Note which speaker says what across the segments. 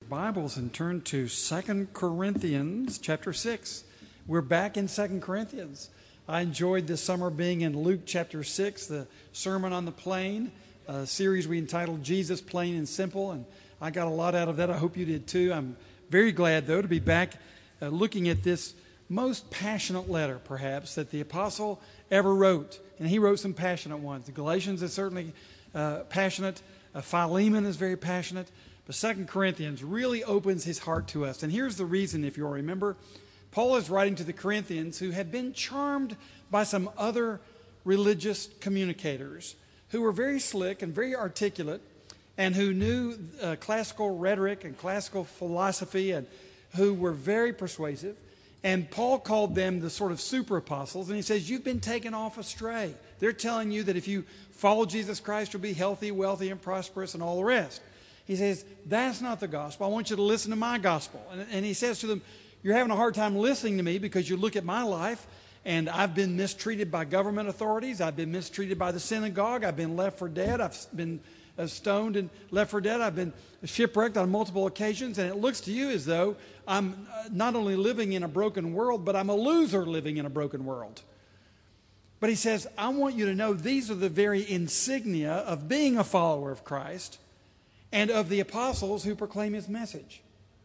Speaker 1: Bibles and turn to 2 Corinthians chapter 6. We're back in 2 Corinthians. I enjoyed this summer being in Luke chapter 6, the Sermon on the Plain, a series we entitled Jesus Plain and Simple, and I got a lot out of that. I hope you did too. I'm very glad, though, to be back looking at this most passionate letter, perhaps, that the apostle ever wrote. And he wrote some passionate ones. The Galatians is certainly passionate. Philemon is very passionate. But 2 Corinthians really opens his heart to us. And here's the reason, if you'll remember. Paul is writing to the Corinthians who had been charmed by some other religious communicators who were very slick and very articulate and who knew classical rhetoric and classical philosophy and who were very persuasive. And Paul called them the sort of super apostles. And he says, you've been taken off astray. They're telling you that if you follow Jesus Christ, you'll be healthy, wealthy, and prosperous and all the rest. He says, that's not the gospel. I want you to listen to my gospel. And he says to them, you're having a hard time listening to me because you look at my life and I've been mistreated by government authorities. I've been mistreated by the synagogue. I've been left for dead. I've been stoned and left for dead. I've been shipwrecked on multiple occasions. And it looks to you as though I'm not only living in a broken world, but I'm a loser living in a broken world. But he says, I want you to know these are the very insignia of being a follower of Christ and of the apostles who proclaim his message.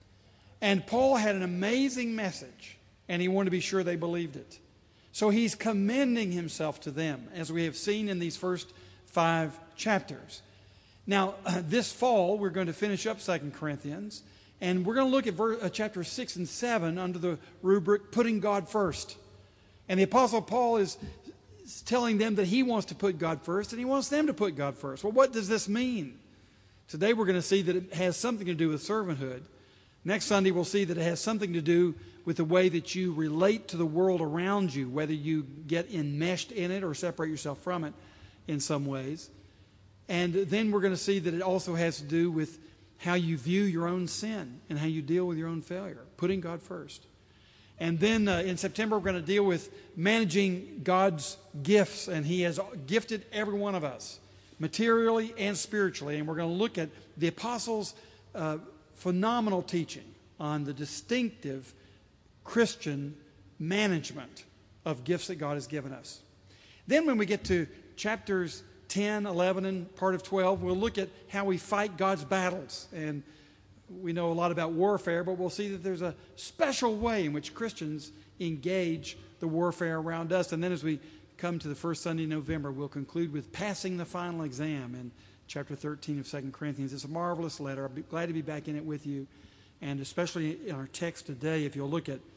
Speaker 1: And Paul had an amazing message, and he wanted to be sure they believed it. So he's commending himself to them, as we have seen in these first 5 chapters. Now, this fall, we're going to finish up 2 Corinthians, and we're going to look at chapter 6 and 7 under the rubric, Putting God First. And the Apostle Paul is telling them that he wants to put God first, and he wants them to put God first. Well, what does this mean? Today we're going to see that it has something to do with servanthood. Next Sunday we'll see that it has something to do with the way that you relate to the world around you, whether you get enmeshed in it or separate yourself from it in some ways. And then we're going to see that it also has to do with how you view your own sin and how you deal with your own failure, putting God first. And then in September we're going to deal with managing God's gifts, and he has gifted every one of us, materially and spiritually. And we're going to look at the apostles' phenomenal teaching on the distinctive Christian management of gifts that God has given us. Then when we get to chapters 10, 11, and part of 12, we'll look at how we fight God's battles. And we know a lot about warfare, but we'll see that there's a special way in which Christians engage the warfare around us. And then as we come to the first Sunday in November, we'll conclude with passing the final exam in chapter 13 of 2 Corinthians. It's a marvelous letter. I'll be glad to be back in it with you. And especially in our text today, if you'll look at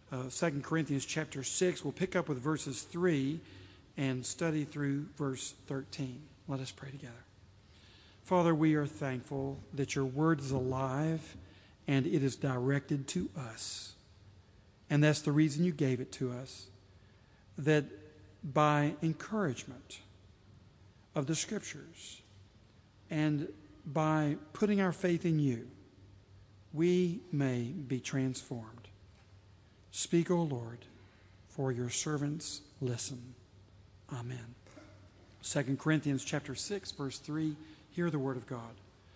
Speaker 1: 2 Corinthians chapter 6, we'll pick up with verses 3 and study through verse 13. Let us pray together. Father, we are thankful that your word is alive and it is directed to us. And that's the reason you gave it to us, that by encouragement of the Scriptures and by putting our faith in you, we may be transformed. Speak, O Lord, for your servants listen. Amen. 2 Corinthians chapter 6, verse 3, hear the word of God.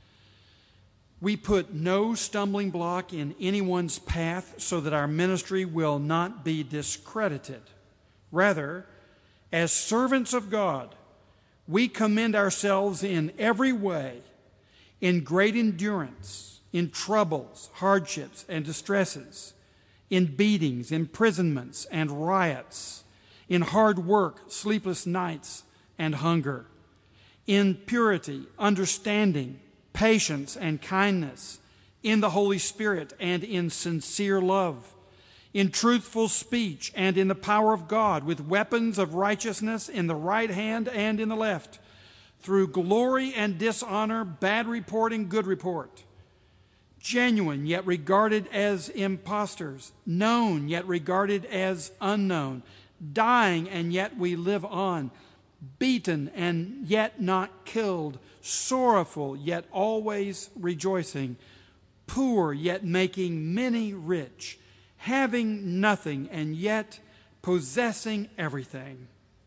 Speaker 1: We put no stumbling block in anyone's path so that our ministry will not be discredited. Rather, as servants of God, we commend ourselves in every way, in great endurance, in troubles, hardships, and distresses, in beatings, imprisonments, and riots, in hard work, sleepless nights, and hunger, in purity, understanding, patience, and kindness, in the Holy Spirit, and in sincere love, in truthful speech, and in the power of God, with weapons of righteousness in the right hand and in the left, through glory and dishonor, bad report and good report, genuine yet regarded as impostors, known yet regarded as unknown, dying and yet we live on, beaten and yet not killed, sorrowful yet always rejoicing, poor yet making many rich, having nothing and yet possessing everything.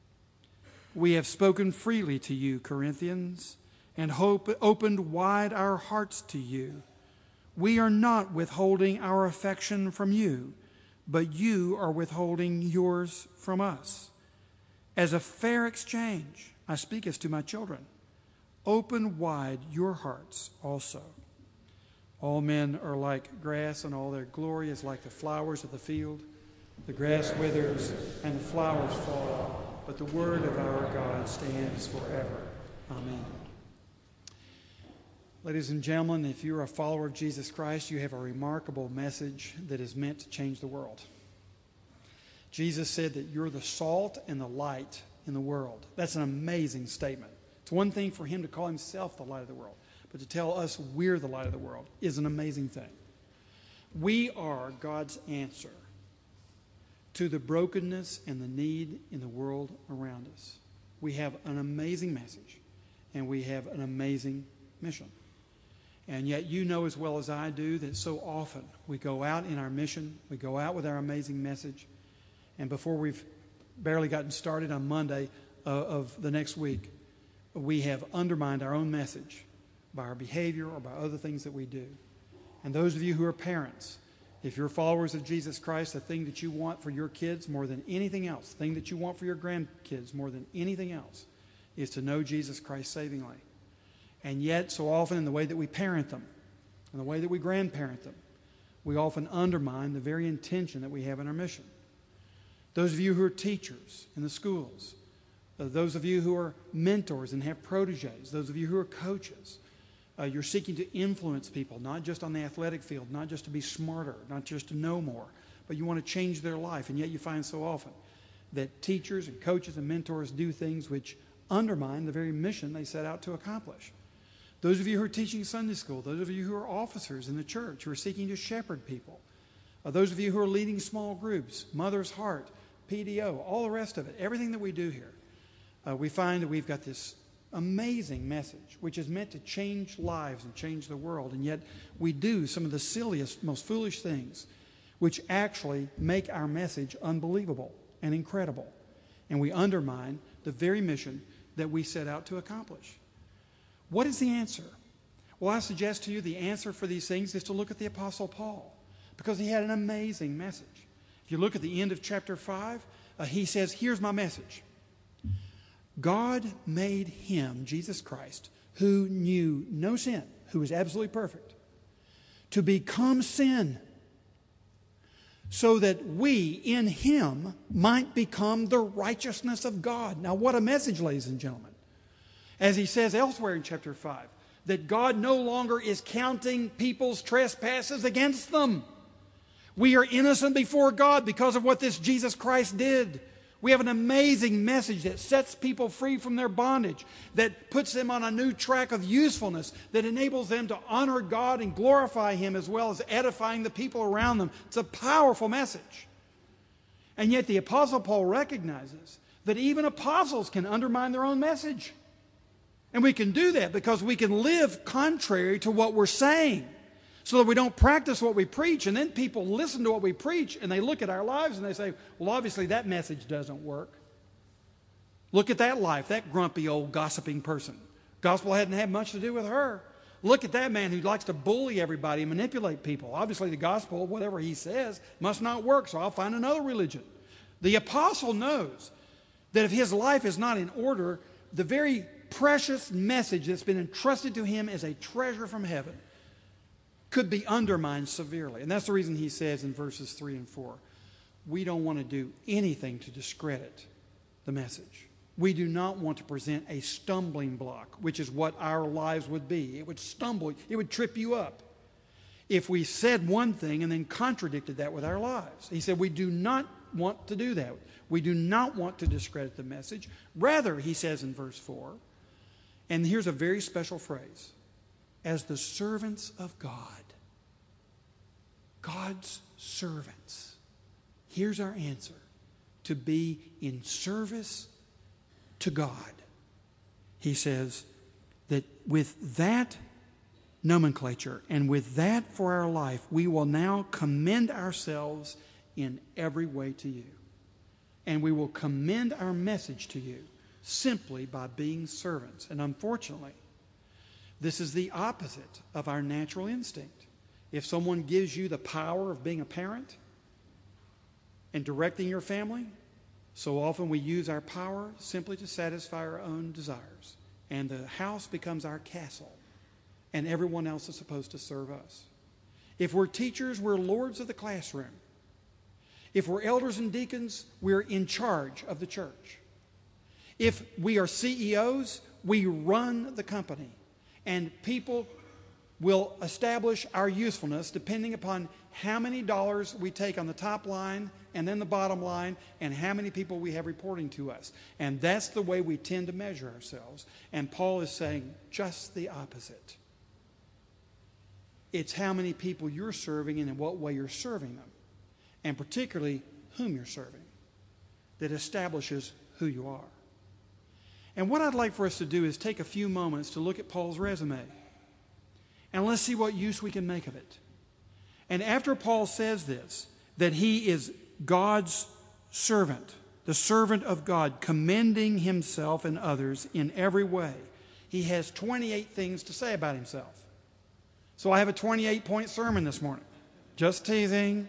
Speaker 1: We have spoken freely to you, Corinthians, and opened wide our hearts to you. We are not withholding our affection from you, but you are withholding yours from us. As a fair exchange, I speak as to my children. Open wide your hearts also. All men are like grass, and all their glory is like the flowers of the field. The grass withers, and the flowers fall, but the word of our God stands forever. Amen. Ladies and gentlemen, if you're a follower of Jesus Christ, you have a remarkable message that is meant to change the world. Jesus said that you're the salt and the light in the world. That's an amazing statement. It's one thing for him to call himself the light of the world, but to tell us we're the light of the world is an amazing thing. We are God's answer to the brokenness and the need in the world around us. We have an amazing message, and we have an amazing mission. And yet you know as well as I do that so often we go out in our mission, we go out with our amazing message, and before we've barely gotten started on Monday of the next week, we have undermined our own message by our behavior or by other things that we do. And those of you who are parents, if you're followers of Jesus Christ, the thing that you want for your kids more than anything else, the thing that you want for your grandkids more than anything else, is to know Jesus Christ savingly. And yet, so often in the way that we parent them, in the way that we grandparent them, we often undermine the very intention that we have in our mission. Those of you who are teachers in the schools, those of you who are mentors and have proteges, those of you who are coaches, you're seeking to influence people, not just on the athletic field, not just to be smarter, not just to know more, but you want to change their life. And yet you find so often that teachers and coaches and mentors do things which undermine the very mission they set out to accomplish. Those of you who are teaching Sunday school, those of you who are officers in the church, who are seeking to shepherd people, those of you who are leading small groups, Mother's Heart, PDO, all the rest of it, everything that we do here, we find that we've got this amazing message which is meant to change lives and change the world, and yet we do some of the silliest, most foolish things which actually make our message unbelievable and incredible, and we undermine the very mission that we set out to accomplish. What is the answer? Well, I suggest to you the answer for these things is to look at the Apostle Paul, because he had an amazing message. If you look at the end of chapter 5, he says, here's my message. God made him, Jesus Christ, who knew no sin, who was absolutely perfect, to become sin, so that we in him might become the righteousness of God. Now, what a message, ladies and gentlemen. As he says elsewhere in chapter 5, that God no longer is counting people's trespasses against them. We are innocent before God because of what this Jesus Christ did. We have an amazing message that sets people free from their bondage, that puts them on a new track of usefulness, that enables them to honor God and glorify him as well as edifying the people around them. It's a powerful message. And yet the Apostle Paul recognizes that even apostles can undermine their own message. And we can do that because we can live contrary to what we're saying, so that we don't practice what we preach, and then people listen to what we preach and they look at our lives and they say, well, obviously that message doesn't work. Look at that life, that grumpy old gossiping person. Gospel hadn't had much to do with her. Look at that man who likes to bully everybody and manipulate people. Obviously the gospel, whatever he says, must not work, so I'll find another religion. The apostle knows that if his life is not in order, the very precious message that's been entrusted to him as a treasure from heaven could be undermined severely. And that's the reason he says in verses 3 and 4, we don't want to do anything to discredit the message. We do not want to present a stumbling block, which is what our lives would be. It would stumble, it would trip you up if we said one thing and then contradicted that with our lives. He said we do not want to do that. We do not want to discredit the message. Rather, he says in verse 4, and here's a very special phrase, as the servants of God. God's servants. Here's our answer. To be in service to God. He says that with that nomenclature and with that for our life, we will now commend ourselves in every way to you. And we will commend our message to you simply by being servants. And unfortunately, this is the opposite of our natural instinct. if someone gives you the power of being a parent and directing your family, so often we use our power simply to satisfy our own desires. And the house becomes our castle, and everyone else is supposed to serve us. If we're teachers, we're lords of the classroom. If we're elders and deacons, we're in charge of the church. If we are CEOs, we run the company. And people will establish our usefulness depending upon how many dollars we take on the top line and then the bottom line and how many people we have reporting to us. And that's the way we tend to measure ourselves. And Paul is saying just the opposite. It's how many people you're serving and in what way you're serving them, and particularly whom you're serving, that establishes who you are. And what I'd like for us to do is take a few moments to look at Paul's resume. And let's see what use we can make of it. And after Paul says this, that he is God's servant, the servant of God, commending himself and others in every way, he has 28 things to say about himself. So I have a 28-point sermon this morning. Just teasing.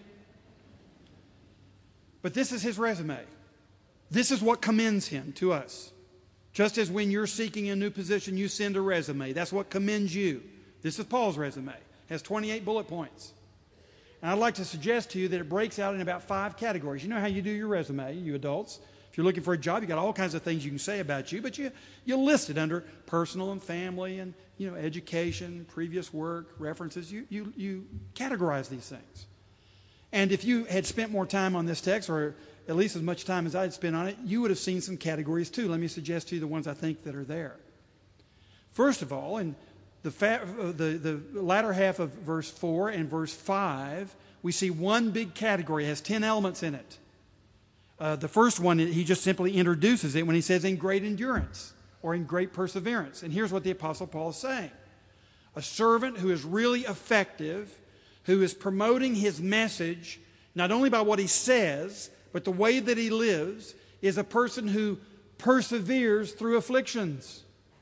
Speaker 1: But this is his resume. This is what commends him to us. Just as when you're seeking a new position, you send a resume. That's what commends you. This is Paul's resume. It has 28 bullet points. And I'd like to suggest to you that it breaks out in about 5 categories. You know how you do your resume, you adults. If you're looking for a job, you got all kinds of things you can say about you, but you list it under personal and family and education, previous work, references. You categorize these things. And if you had spent more time on this text, or at least as much time as I'd spent on it, you would have seen some categories too. Let me suggest to you the ones I think that are there. First of all, in the latter half of verse 4 and verse 5, we see one big category. It has 10 elements in it. The first one, he just simply introduces it when he says in great endurance or in great perseverance. And here's what the Apostle Paul is saying. A servant who is really effective, who is promoting his message, not only by what he says, but the way that he lives, is a person who perseveres through afflictions.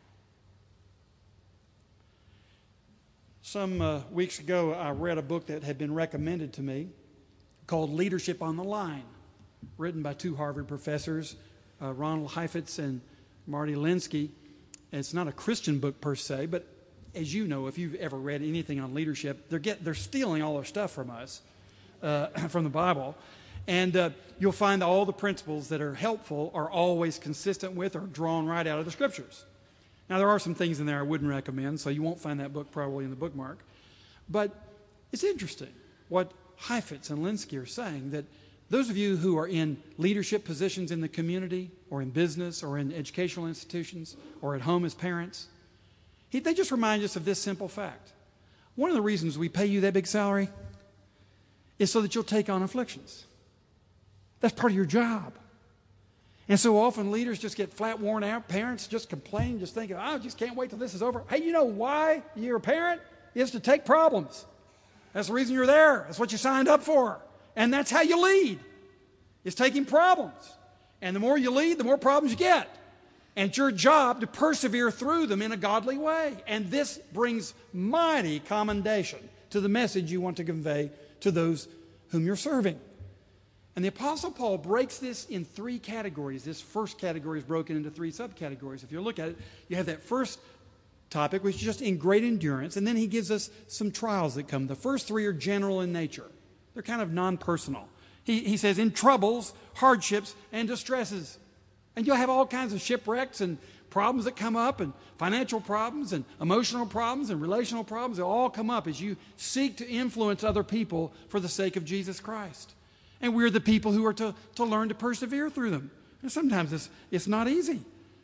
Speaker 1: Some weeks ago, I read a book that had been recommended to me called Leadership on the Line, written by 2 Harvard professors, Ronald Heifetz and Marty Linsky. It's not a Christian book per se, but as you know, if you've ever read anything on leadership, they're stealing all their stuff from us, from the Bible. And you'll find all the principles that are helpful are always consistent with or drawn right out of the Scriptures. Now, there are some things in there I wouldn't recommend, so you won't find that book probably in the bookmark. But it's interesting what Heifetz and Linsky are saying, that those of you who are in leadership positions in the community or in business or in educational institutions or at home as parents, they just remind us of this simple fact. One of the reasons we pay you that big salary is so that you'll take on afflictions. That's part of your job. And so often leaders just get flat worn out. Parents just complain, just thinking, I just can't wait till this is over. Hey, you know why you're a parent? Is to take problems. That's the reason you're there. That's what you signed up for. And that's how you lead, is taking problems. And the more you lead, the more problems you get. And it's your job to persevere through them in a godly way. And this brings mighty commendation to the message you want to convey to those whom you're serving. And the Apostle Paul breaks this in 3 categories. This first category is broken into 3 subcategories. If you look at it, you have that first topic, which is just in great endurance, and then he gives us some trials that come. The first 3 are general in nature. They're kind of non-personal. He says in troubles, hardships, and distresses. And you'll have all kinds of shipwrecks and problems that come up, and financial problems and emotional problems and relational problems. They'll all come up as you seek to influence other people for the sake of Jesus Christ. And we're the people who are to learn to persevere through them. And sometimes it's not easy.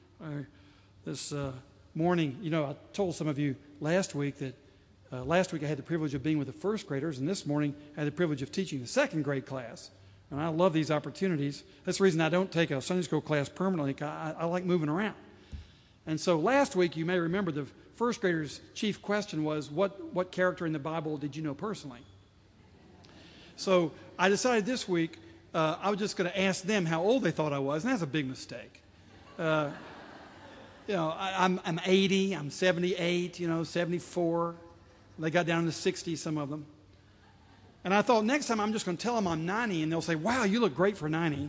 Speaker 1: This morning, I told some of you last week that last week I had the privilege of being with the first graders, and this morning I had the privilege of teaching the second grade class. And I love these opportunities. That's the reason I don't take a Sunday school class permanently. I like moving around. And so last week, you may remember the first graders' chief question was, what character in the Bible did you know personally? So I decided this week I was just going to ask them how old they thought I was, and that's a big I'm 80, I'm 78, 74. They got down to 60, some of them. And I thought, next time I'm just going to tell them I'm 90, and they'll say, wow, you look great for 90.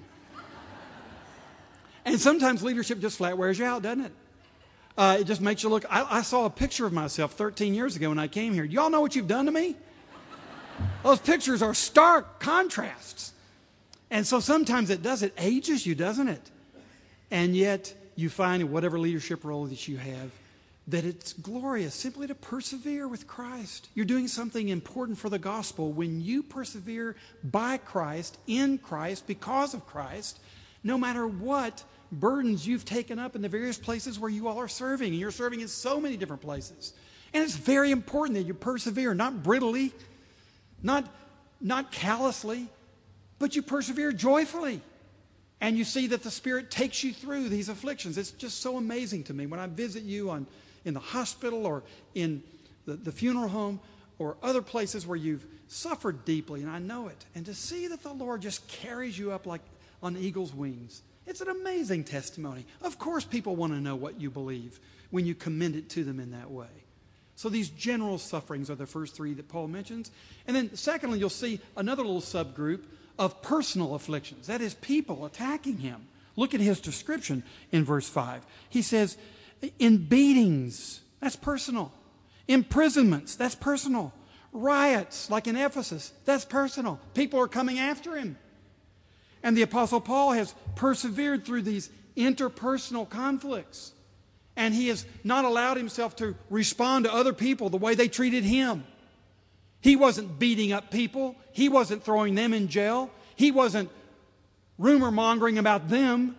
Speaker 1: And sometimes leadership just flat wears you out, doesn't it? It just makes you look. I saw a picture of myself 13 years ago when I came here. Do y'all know what you've done to me? Those pictures are stark contrasts. And so sometimes it ages you, doesn't it? And yet you find in whatever leadership role that you have that it's glorious simply to persevere with Christ. You're doing something important for the gospel when you persevere by Christ, in Christ, because of Christ, no matter what burdens you've taken up in the various places where you all are serving. And you're serving in so many different places. And it's very important that you persevere, not brittly, not callously, but you persevere joyfully. And you see that the Spirit takes you through these afflictions. It's just so amazing to me. When I visit you in the hospital or in the funeral home or other places where you've suffered deeply, and I know it, and to see that the Lord just carries you up like on eagle's wings, it's an amazing testimony. Of course people want to know what you believe when you commend it to them in that way. So these general sufferings are the first three that Paul mentions. And then secondly, you'll see another little subgroup of personal afflictions. That is, people attacking him. Look at his description in verse 5. He says, in beatings, that's personal. Imprisonments, that's personal. Riots, like in Ephesus, that's personal. People are coming after him. And the Apostle Paul has persevered through these interpersonal conflicts. And he has not allowed himself to respond to other people the way they treated him. He wasn't beating up people. He wasn't throwing them in jail. He wasn't rumor mongering about them.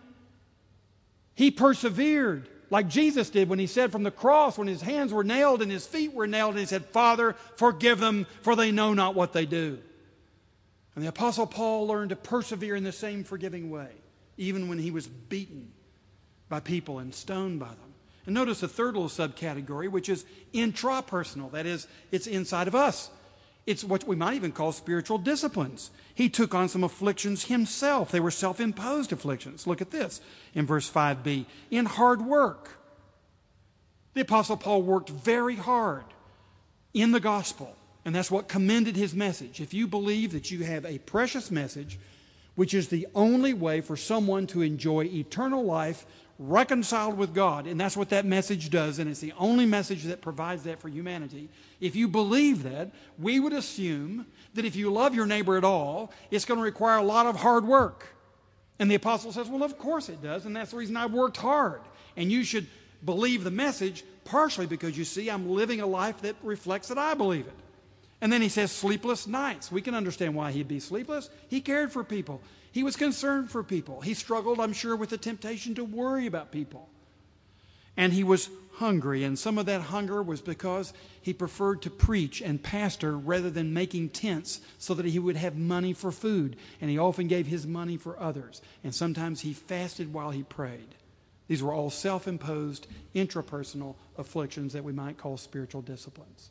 Speaker 1: He persevered like Jesus did when he said from the cross, when his hands were nailed and his feet were nailed, and he said, Father, forgive them, for they know not what they do. And the Apostle Paul learned to persevere in the same forgiving way, even when he was beaten by people and stoned by them. And notice the third little subcategory, which is intrapersonal. That is, it's inside of us. It's what we might even call spiritual disciplines. He took on some afflictions himself. They were self-imposed afflictions. Look at this in verse 5b. In hard work. The Apostle Paul worked very hard in the gospel. And that's what commended his message. If you believe that you have a precious message, which is the only way for someone to enjoy eternal life reconciled with God, and that's what that message does, and it's the only message that provides that for humanity. If you believe that, we would assume that if you love your neighbor at all, it's going to require a lot of hard work. And the apostle says, well, of course it does, and that's the reason I've worked hard. And you should believe the message partially because you see I'm living a life that reflects that I believe it. And then he says sleepless nights. We can understand why he'd be sleepless. He cared for people. He was concerned for people. He struggled, I'm sure, with the temptation to worry about people. And he was hungry, and some of that hunger was because he preferred to preach and pastor rather than making tents so that he would have money for food. And he often gave his money for others. And sometimes he fasted while he prayed. These were all self-imposed, intrapersonal afflictions that we might call spiritual disciplines.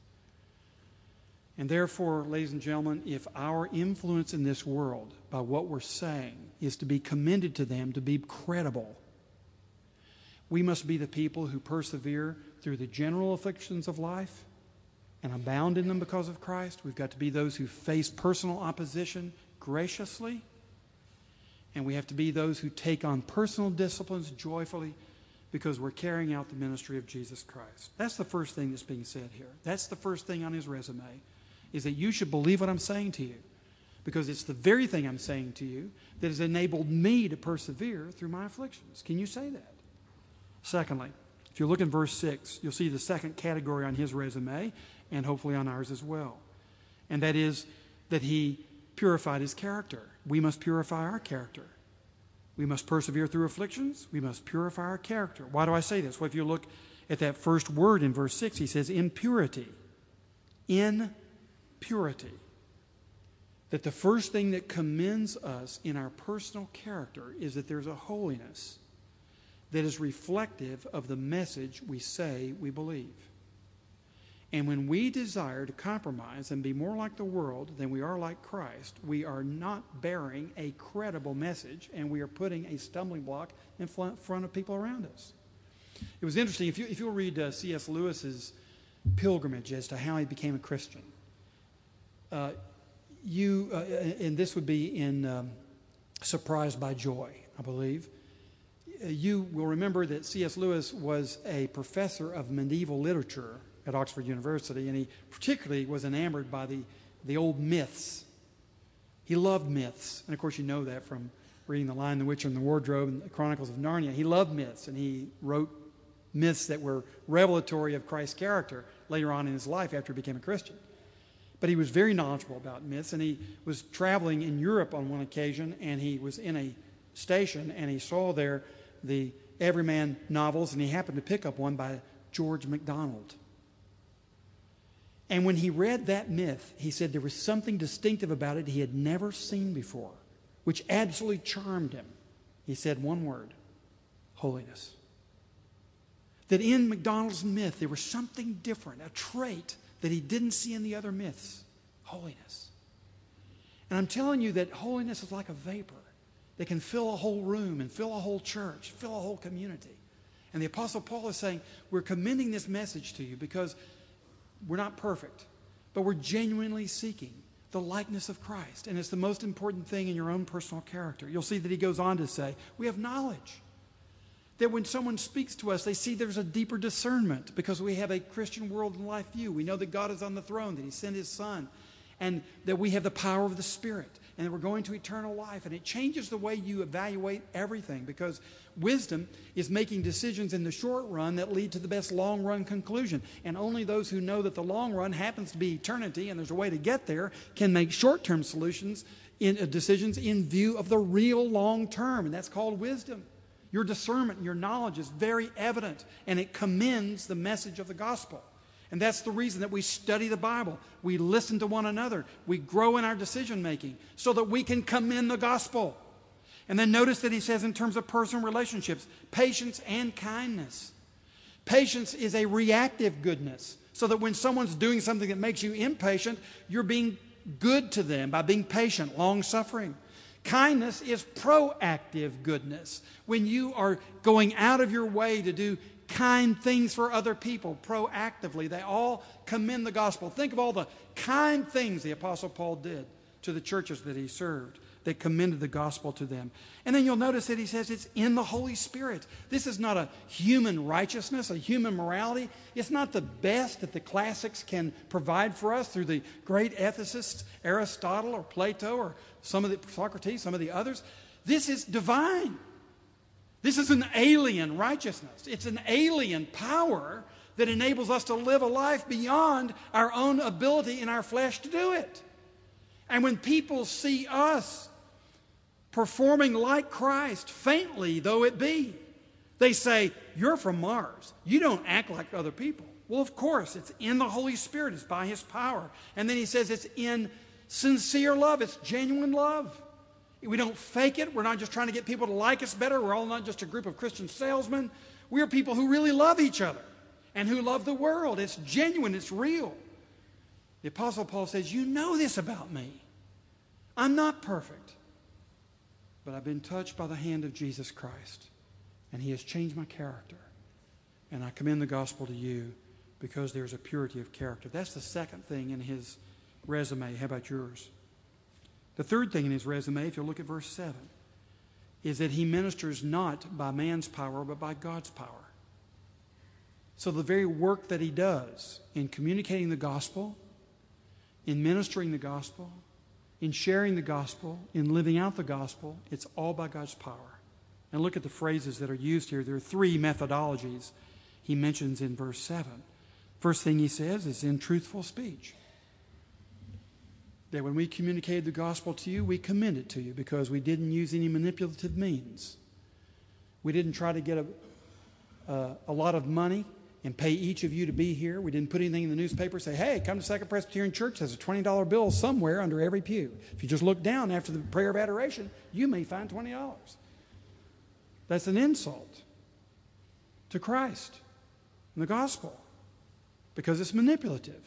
Speaker 1: And therefore, ladies and gentlemen, if our influence in this world by what we're saying is to be commended to them, to be credible, we must be the people who persevere through the general afflictions of life and abound in them because of Christ. We've got to be those who face personal opposition graciously. And we have to be those who take on personal disciplines joyfully because we're carrying out the ministry of Jesus Christ. That's the first thing that's being said here. That's the first thing on his resume, is that you should believe what I'm saying to you, because it's the very thing I'm saying to you that has enabled me to persevere through my afflictions. Can you say that? Secondly, if you look in verse 6, you'll see the second category on his resume, and hopefully on ours as well. And that is that he purified his character. We must purify our character. We must persevere through afflictions. We must purify our character. Why do I say this? Well, if you look at that first word in verse 6, he says impurity. In purity. That the first thing that commends us in our personal character is that there's a holiness that is reflective of the message we say we believe. And when we desire to compromise and be more like the world than we are like Christ, we are not bearing a credible message, and we are putting a stumbling block in front of people around us. It was interesting, if you'll read C.S. Lewis's pilgrimage as to how he became a Christian, and this would be in Surprised by Joy, I believe. You will remember that C.S. Lewis was a professor of medieval literature at Oxford University, and he particularly was enamored by the old myths. He loved myths, and of course you know that from reading The Lion, the Witch, and the Wardrobe and the Chronicles of Narnia. He loved myths, and he wrote myths that were revelatory of Christ's character later on in his life after he became a Christian. But he was very knowledgeable about myths, and he was traveling in Europe on one occasion, and he was in a station, and he saw there the Everyman novels, and he happened to pick up one by George MacDonald. And when he read that myth, he said there was something distinctive about it he had never seen before, which absolutely charmed him. He said one word: holiness. That in MacDonald's myth there was something different, a trait that he didn't see in the other myths: holiness. And I'm telling you that holiness is like a vapor that can fill a whole room and fill a whole church, fill a whole community. And the Apostle Paul is saying, we're commending this message to you because we're not perfect, but we're genuinely seeking the likeness of Christ. And it's the most important thing in your own personal character. You'll see that he goes on to say, we have knowledge. That when someone speaks to us, they see there's a deeper discernment because we have a Christian world and life view. We know that God is on the throne, that he sent his Son, and that we have the power of the Spirit, and that we're going to eternal life. And it changes the way you evaluate everything, because wisdom is making decisions in the short run that lead to the best long-run conclusion. And only those who know that the long run happens to be eternity and there's a way to get there can make short-term decisions in view of the real long term. And that's called wisdom. Your discernment and your knowledge is very evident, and it commends the message of the gospel. And that's the reason that we study the Bible. We listen to one another. We grow in our decision making so that we can commend the gospel. And then notice that he says in terms of personal relationships, patience and kindness. Patience is a reactive goodness, so that when someone's doing something that makes you impatient, you're being good to them by being patient, long-suffering. Kindness is proactive goodness. When you are going out of your way to do kind things for other people proactively, they all commend the gospel. Think of all the kind things the Apostle Paul did to the churches that he served that commended the gospel to them. And then you'll notice that he says it's in the Holy Spirit. This is not a human righteousness, a human morality. It's not the best that the classics can provide for us through the great ethicists, Aristotle or Plato or Socrates, some of the others. This is divine. This is an alien righteousness. It's an alien power that enables us to live a life beyond our own ability in our flesh to do it. And when people see us performing like Christ, faintly though it be, they say, you're from Mars. You don't act like other people. Well, of course, it's in the Holy Spirit. It's by his power. And then he says it's in sincere love. It's genuine love. We don't fake it. We're not just trying to get people to like us better. We're all not just a group of Christian salesmen. We are people who really love each other and who love the world. It's genuine. It's real. The Apostle Paul says, you know this about me. I'm not perfect, but I've been touched by the hand of Jesus Christ, and he has changed my character. And I commend the gospel to you because there's a purity of character. That's the second thing in his resume. How about yours? The third thing in his resume, if you look at verse 7, is that he ministers not by man's power, but by God's power. So the very work that he does in communicating the gospel, in ministering the gospel, in sharing the gospel, in living out the gospel, it's all by God's power. And look at the phrases that are used here. There are three methodologies he mentions in verse 7. First thing he says is in truthful speech. That when we communicated the gospel to you, we commend it to you because we didn't use any manipulative means. We didn't try to get a lot of money and pay each of you to be here. We didn't put anything in the newspaper say, hey, come to Second Presbyterian Church. There's a $20 bill somewhere under every pew. If you just look down after the prayer of adoration, you may find $20. That's an insult to Christ and the gospel because it's manipulative.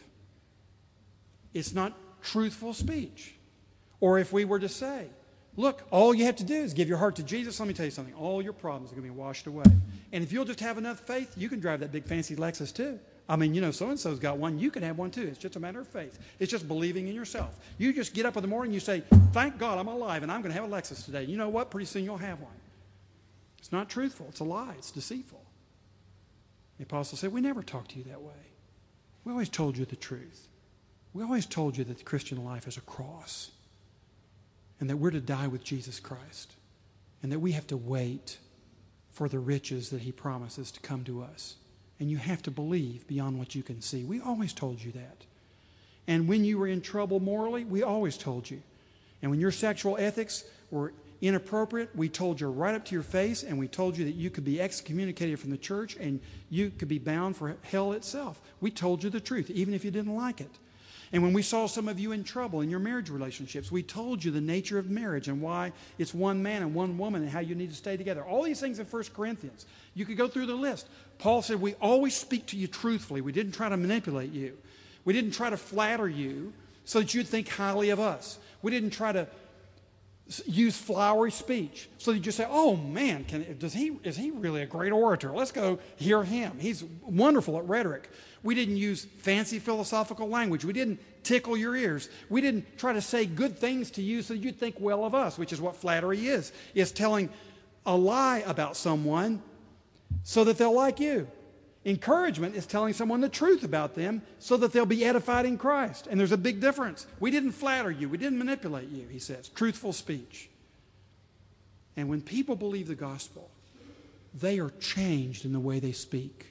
Speaker 1: It's not truthful speech. Or if we were to say, look, all you have to do is give your heart to Jesus. Let me tell you something. All your problems are going to be washed away. And if you'll just have enough faith, you can drive that big fancy Lexus too. I mean, so-and-so's got one. You can have one too. It's just a matter of faith. It's just believing in yourself. You just get up in the morning and you say, thank God I'm alive and I'm going to have a Lexus today. You know what? Pretty soon you'll have one. It's not truthful. It's a lie. It's deceitful. The apostle said, we never talked to you that way. We always told you the truth. We always told you that the Christian life is a cross and that we're to die with Jesus Christ and that we have to wait for the riches that he promises to come to us. And you have to believe beyond what you can see. We always told you that. And when you were in trouble morally, we always told you. And when your sexual ethics were inappropriate, we told you right up to your face, and we told you that you could be excommunicated from the church and you could be bound for hell itself. We told you the truth, even if you didn't like it. And when we saw some of you in trouble in your marriage relationships, we told you the nature of marriage and why it's one man and one woman and how you need to stay together. All these things in 1 Corinthians. You could go through the list. Paul said, we always speak to you truthfully. We didn't try to manipulate you. We didn't try to flatter you so that you'd think highly of us. We didn't try to use flowery speech so that you just say, oh man, is he really a great orator? Let's go hear him. He's wonderful at rhetoric. We didn't use fancy philosophical language. We didn't tickle your ears. We didn't try to say good things to you so you'd think well of us, which is what flattery is telling a lie about someone so that they'll like you. Encouragement is telling someone the truth about them so that they'll be edified in Christ. And there's a big difference. We didn't flatter you. We didn't manipulate you, he says. Truthful speech. And when people believe the gospel, they are changed in the way they speak.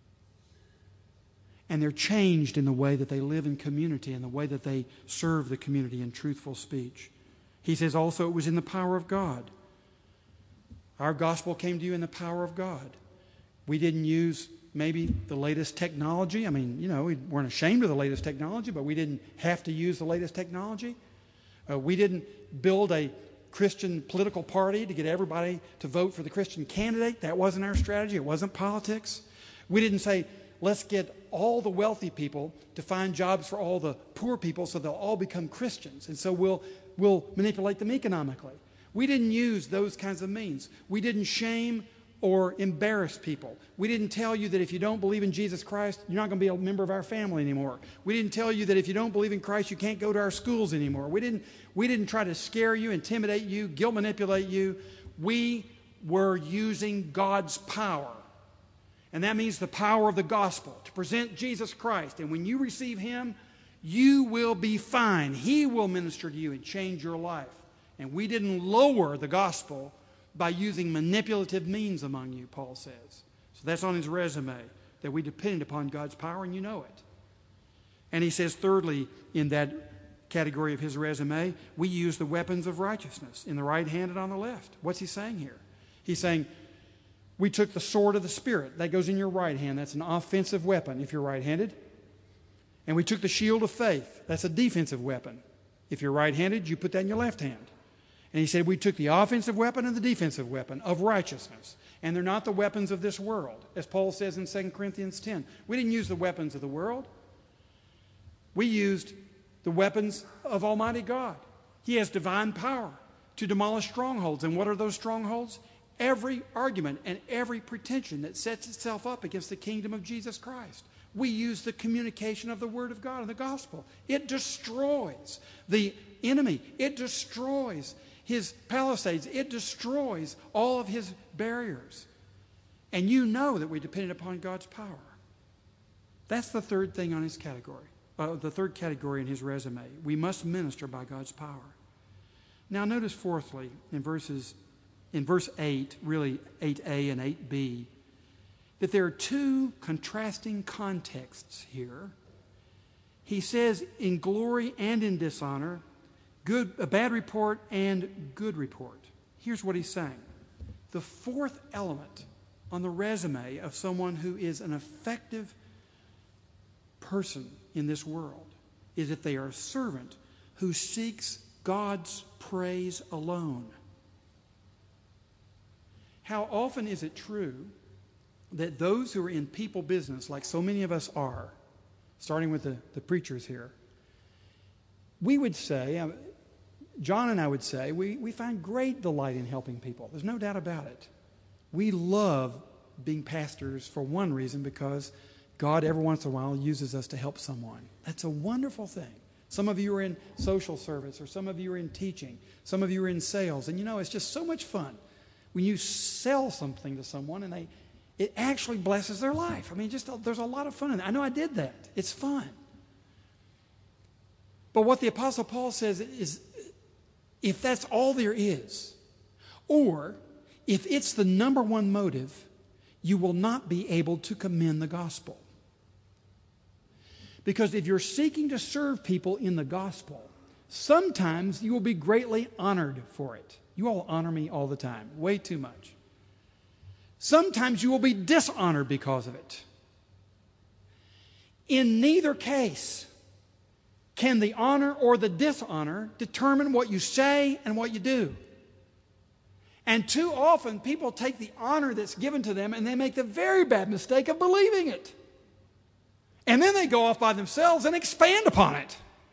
Speaker 1: And they're changed in the way that they live in community and the way that they serve the community in truthful speech. He says also it was in the power of God. Our gospel came to you in the power of God. We didn't use maybe the latest technology. I mean, we weren't ashamed of the latest technology, but we didn't have to use the latest technology. We didn't build a Christian political party to get everybody to vote for the Christian candidate. That wasn't our strategy. It wasn't politics. We didn't say, let's get all the wealthy people to find jobs for all the poor people so they'll all become Christians. And so we'll manipulate them economically. We didn't use those kinds of means. We didn't shame or embarrass people. We didn't tell you that if you don't believe in Jesus Christ, you're not going to be a member of our family anymore. We didn't tell you that if you don't believe in Christ, you can't go to our schools anymore. We didn't try to scare you, intimidate you, guilt manipulate you. We were using God's power. And that means the power of the gospel to present Jesus Christ. And when you receive him, you will be fine. He will minister to you and change your life. And we didn't lower the gospel by using manipulative means among you, Paul says. So that's on his resume, that we depended upon God's power, and you know it. And he says, thirdly, in that category of his resume, we use the weapons of righteousness in the right hand and on the left. What's he saying here? He's saying, we took the sword of the Spirit. That goes in your right hand. That's an offensive weapon if you're right-handed. And we took the shield of faith. That's a defensive weapon. If you're right-handed, you put that in your left hand. And he said we took the offensive weapon and the defensive weapon of righteousness. And they're not the weapons of this world, as Paul says in 2 Corinthians 10. We didn't use the weapons of the world. We used the weapons of Almighty God. He has divine power to demolish strongholds. And what are those strongholds? Every argument and every pretension that sets itself up against the kingdom of Jesus Christ. We use the communication of the Word of God and the gospel. It destroys the enemy. It destroys his palisades. It destroys all of his barriers. And you know that we depended upon God's power. That's the third thing on his category, the third category in his resume. We must minister by God's power. Now notice fourthly, in verse 8, really 8a and 8b, that there are two contrasting contexts here. He says in glory and in dishonor, a bad report and good report. Here's what he's saying. The fourth element on the resume of someone who is an effective person in this world is that they are a servant who seeks God's praise alone. How often is it true that those who are in people business, like so many of us are, starting with the preachers here, we would say, John and I would say, we find great delight in helping people. There's no doubt about it. We love being pastors for one reason, because God every once in a while uses us to help someone. That's a wonderful thing. Some of you are in social service, or some of you are in teaching. Some of you are in sales. And it's just so much fun when you sell something to someone and it actually blesses their life. I mean, there's a lot of fun in it. I know I did that. It's fun. But what the Apostle Paul says is, if that's all there is, or if it's the number one motive, you will not be able to commend the gospel. Because if you're seeking to serve people in the gospel, sometimes you will be greatly honored for it. You all honor me all the time, way too much. Sometimes you will be dishonored because of it. In neither case can the honor or the dishonor determine what you say and what you do. And too often people take the honor that's given to them and they make the very bad mistake of believing it. And then they go off by themselves and expand upon it.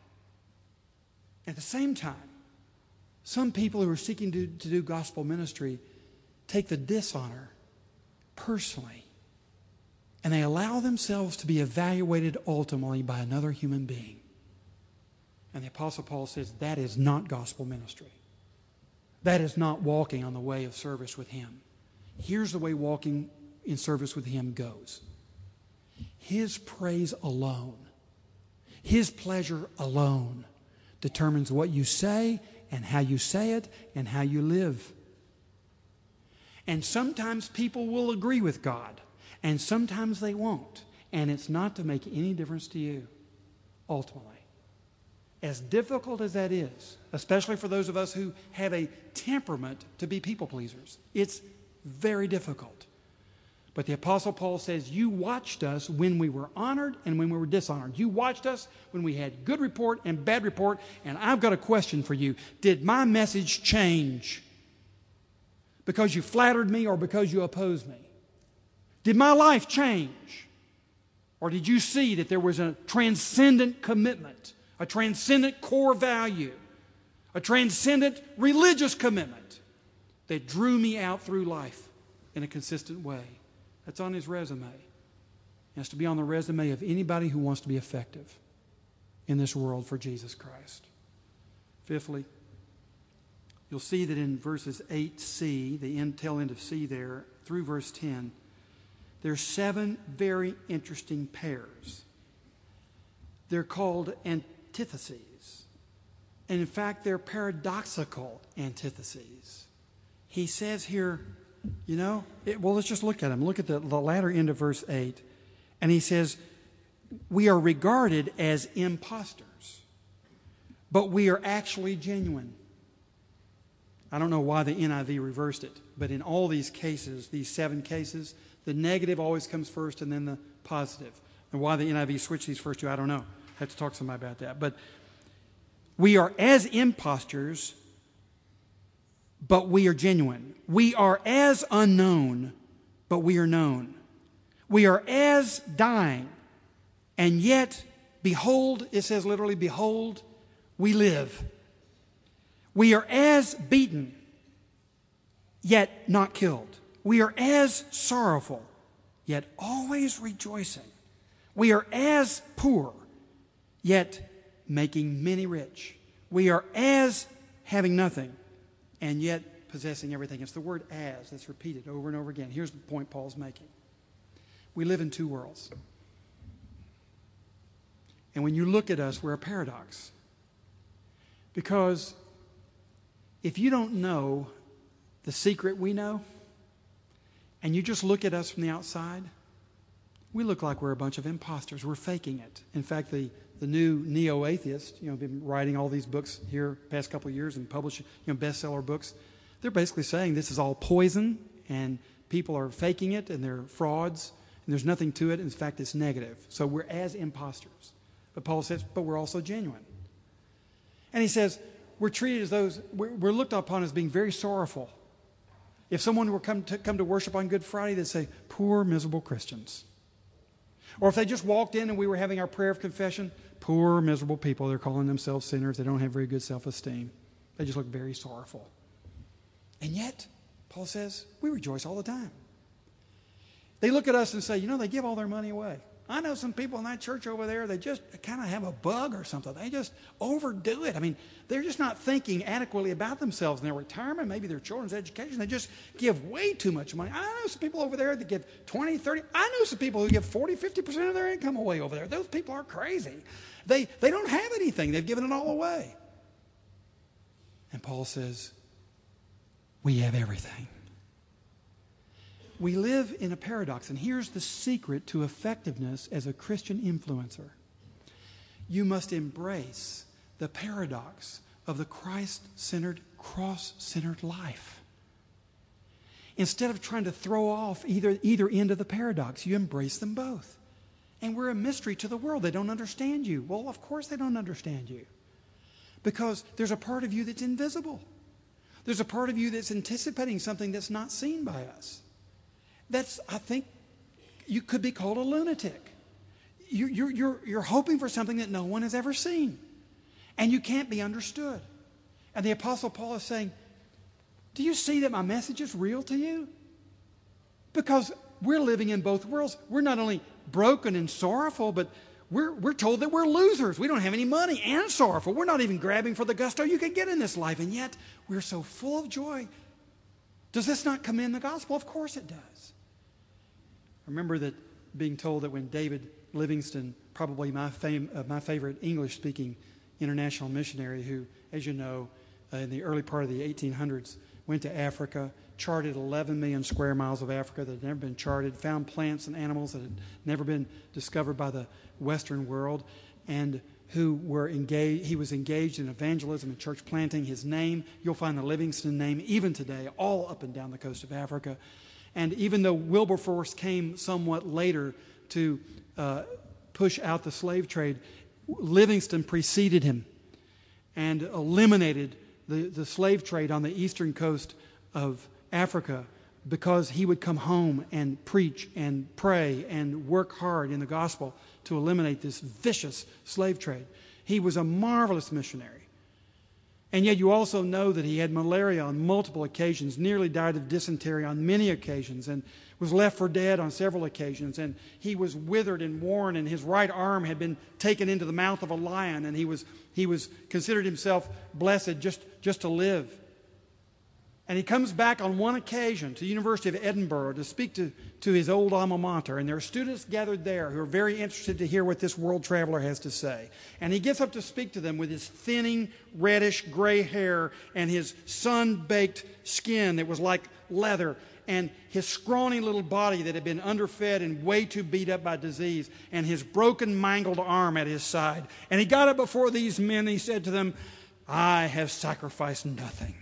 Speaker 1: At the same time, some people who are seeking to do gospel ministry take the dishonor personally, and they allow themselves to be evaluated ultimately by another human being. And the Apostle Paul says that is not gospel ministry. That is not walking on the way of service with Him. Here's the way walking in service with Him goes. His praise alone, His pleasure alone determines what you say and how you say it and how you live. And sometimes people will agree with God, and sometimes they won't. And it's not to make any difference to you, ultimately. As difficult as that is, especially for those of us who have a temperament to be people pleasers, it's very difficult. But the Apostle Paul says, you watched us when we were honored and when we were dishonored. You watched us when we had good report and bad report. And I've got a question for you. Did my message change because you flattered me or because you opposed me? Did my life change? Or did you see that there was a transcendent commitment, a transcendent core value, a transcendent religious commitment that drew me out through life in a consistent way? That's on his resume. It has to be on the resume of anybody who wants to be effective in this world for Jesus Christ. Fifthly, you'll see that in verses 8c, the tail end of C there, through verse 10, there's 7 very interesting pairs. They're called antitheses. And in fact, they're paradoxical antitheses. He says here, let's just look at them. Look at the latter end of verse 8. And he says, we are regarded as impostors, but we are actually genuine. I don't know why the NIV reversed it, but in all these cases, these 7 cases, the negative always comes first and then the positive. And why the NIV switched these first two, I don't know. I have to talk to somebody about that. But we are as impostors, but we are genuine. We are as unknown, but we are known. We are as dying, and yet, behold, it says literally, behold, we live. We are as beaten, yet not killed. We are as sorrowful, yet always rejoicing. We are as poor, yet making many rich. We are as having nothing, and yet possessing everything. It's the word as that's repeated over and over again. Here's the point Paul's making. We live in 2 worlds. And when you look at us, we're a paradox. Because if you don't know the secret we know, and you just look at us from the outside, we look like we're a bunch of imposters. We're faking it. In fact, the new neo-atheists, been writing all these books here past couple of years and publishing, bestseller books. They're basically saying this is all poison and people are faking it and they're frauds and there's nothing to it. In fact, it's negative. So we're as imposters. But Paul says, but we're also genuine. And he says, we're treated as those, we're looked upon as being very sorrowful. If someone were come to worship on Good Friday, they'd say, poor, miserable Christians. Or if they just walked in and we were having our prayer of confession, poor, miserable people. They're calling themselves sinners. They don't have very good self-esteem. They just look very sorrowful. And yet, Paul says, we rejoice all the time. They look at us and say, they give all their money away. I know some people in that church over there, they just kind of have a bug or something. They just overdo it. I mean, they're just not thinking adequately about themselves and their retirement, maybe their children's education. They just give way too much money. I know some people over there that give 20, 30. I know some people who give 40, 50% of their income away over there. Those people are crazy. They don't have anything. They've given it all away. And Paul says, we have everything. We live in a paradox, and here's the secret to effectiveness as a Christian influencer. You must embrace the paradox of the Christ-centered, cross-centered life. Instead of trying to throw off either end of the paradox, you embrace them both. And we're a mystery to the world. They don't understand you. Well, of course they don't understand you. Because there's a part of you that's invisible. There's a part of you that's anticipating something that's not seen by us. I think, you could be called a lunatic. You're hoping for something that no one has ever seen. And you can't be understood. And the Apostle Paul is saying, do you see that my message is real to you? Because we're living in both worlds. We're not only broken and sorrowful, but we're told that we're losers. We don't have any money and sorrowful. We're not even grabbing for the gusto you can get in this life. And yet, we're so full of joy. Does this not commend the gospel? Of course it does. I remember that being told that when David Livingstone, probably my favorite English-speaking international missionary who, as you know, in the early part of the 1800s, went to Africa, charted 11 million square miles of Africa that had never been charted, found plants and animals that had never been discovered by the Western world, and he was engaged in evangelism and church planting. His name, you'll find the Livingstone name even today, all up and down the coast of Africa. And even though Wilberforce came somewhat later to push out the slave trade, Livingstone preceded him and eliminated the slave trade on the eastern coast of Africa because he would come home and preach and pray and work hard in the gospel to eliminate this vicious slave trade. He was a marvelous missionary. And yet you also know that he had malaria on multiple occasions, nearly died of dysentery on many occasions, and was left for dead on several occasions. And he was withered and worn, and his right arm had been taken into the mouth of a lion, and he was considered himself blessed just to live. And he comes back on one occasion to the University of Edinburgh to speak to his old alma mater. And there are students gathered there who are very interested to hear what this world traveler has to say. And he gets up to speak to them with his thinning, reddish, gray hair and his sun-baked skin that was like leather and his scrawny little body that had been underfed and way too beat up by disease and his broken, mangled arm at his side. And he got up before these men and he said to them, I have sacrificed nothing.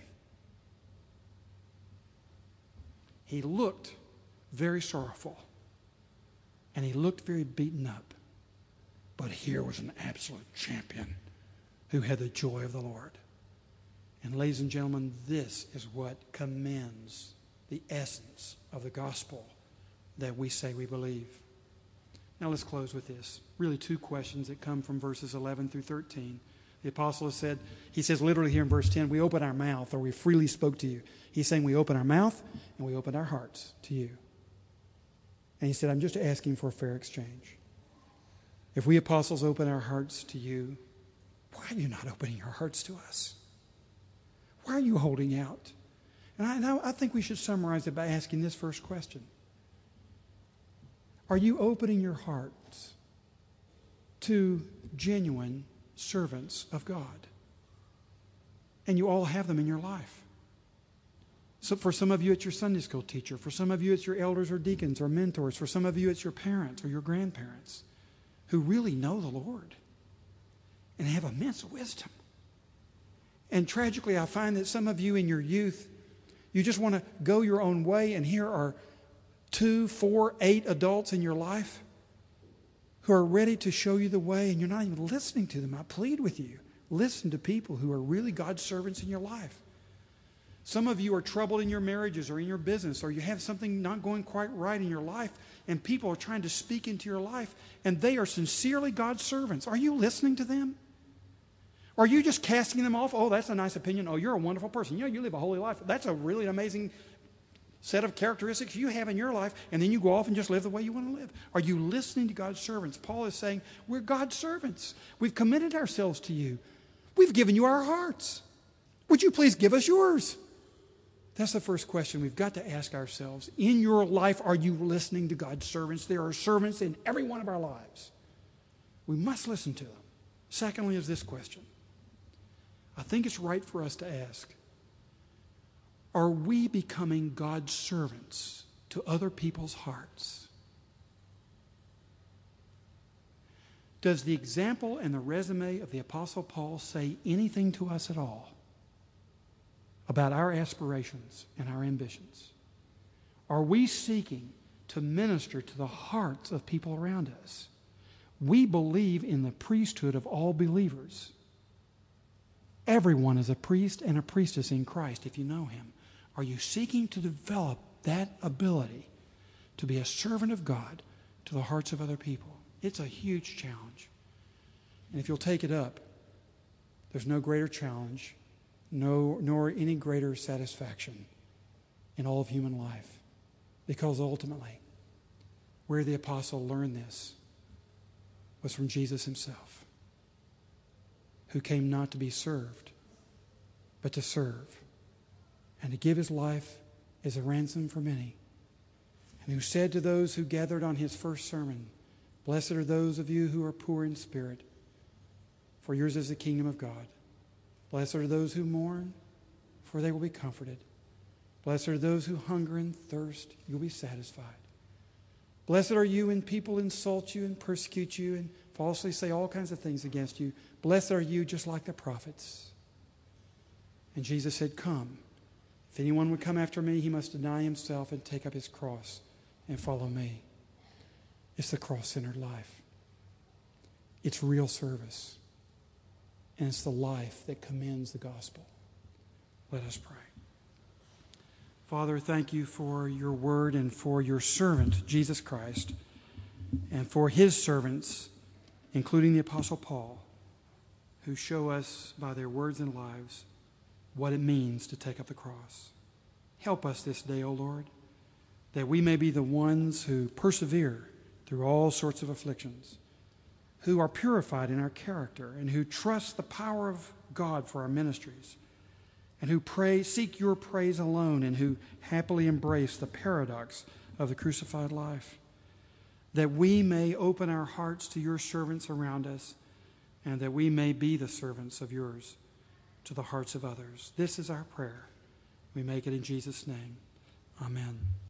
Speaker 1: He looked very sorrowful, and he looked very beaten up. But here was an absolute champion who had the joy of the Lord. And ladies and gentlemen, this is what commends the essence of the gospel that we say we believe. Now let's close with this. Really two questions that come from verses 11 through 13. The apostle has said, he says literally here in verse 10, we open our mouth, or we freely spoke to you. He's saying we open our mouth and we open our hearts to you. And he said, I'm just asking for a fair exchange. If we apostles open our hearts to you, why are you not opening your hearts to us? Why are you holding out? And I think we should summarize it by asking this first question. Are you opening your hearts to genuine servants of God? And you all have them in your life. So for some of you, it's your Sunday school teacher. For some of you, it's your elders or deacons or mentors. For some of you, it's your parents or your grandparents who really know the Lord and have immense wisdom. And tragically, I find that some of you in your youth, you just want to go your own way, and here are 2, 4, 8 adults in your life who are ready to show you the way, and you're not even listening to them. I plead with you, listen to people who are really God's servants in your life. Some of you are troubled in your marriages or in your business, or you have something not going quite right in your life, and people are trying to speak into your life, and they are sincerely God's servants. Are you listening to them? Or are you just casting them off? Oh, that's a nice opinion. Oh, you're a wonderful person. You know, you live a holy life. That's a really amazing set of characteristics you have in your life, and then you go off and just live the way you want to live? Are you listening to God's servants? Paul is saying, we're God's servants. We've committed ourselves to you. We've given you our hearts. Would you please give us yours? That's the first question we've got to ask ourselves. In your life, are you listening to God's servants? There are servants in every one of our lives. We must listen to them. Secondly is this question. I think it's right for us to ask, are we becoming God's servants to other people's hearts? Does the example and the resume of the Apostle Paul say anything to us at all about our aspirations and our ambitions? Are we seeking to minister to the hearts of people around us? We believe in the priesthood of all believers. Everyone is a priest and a priestess in Christ if you know Him. Are you seeking to develop that ability to be a servant of God to the hearts of other people? It's a huge challenge. And if you'll take it up, there's no greater challenge, nor any greater satisfaction in all of human life. Because ultimately, where the apostle learned this was from Jesus Himself, who came not to be served, but to serve, and to give His life as a ransom for many, and who said to those who gathered on His first sermon, "Blessed are those of you who are poor in spirit, for yours is the kingdom of God. Blessed are those who mourn, for they will be comforted. Blessed are those who hunger and thirst, you'll be satisfied. Blessed are you when people insult you and persecute you and falsely say all kinds of things against you. Blessed are you just like the prophets." And Jesus said, "Come. If anyone would come after me, he must deny himself and take up his cross and follow me." It's the cross-centered life. It's real service. And it's the life that commends the gospel. Let us pray. Father, thank you for your word and for your servant, Jesus Christ, and for his servants, including the Apostle Paul, who show us by their words and lives what it means to take up the cross. Help us this day, O Lord, that we may be the ones who persevere through all sorts of afflictions, who are purified in our character, and who trust the power of God for our ministries, and who seek your praise alone, and who happily embrace the paradox of the crucified life, that we may open our hearts to your servants around us, and that we may be the servants of yours to the hearts of others. This is our prayer. We make it in Jesus' name. Amen.